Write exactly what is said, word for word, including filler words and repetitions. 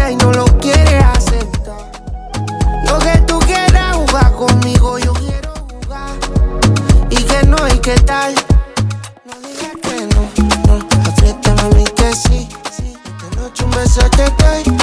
y no lo quieres aceptar. Lo que tú quieras jugar conmigo, yo quiero jugar. Y que no, y que tal. No digas que no, no. Apriétame a mí que sí. Esta noche un beso te doy.